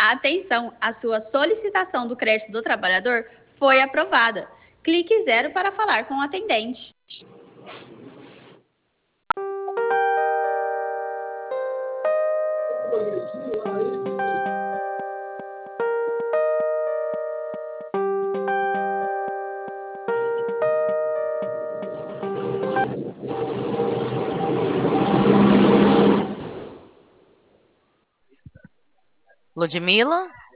Atenção, a sua solicitação do crédito do trabalhador foi aprovada. Clique 0 para falar com o atendente. Ludmila?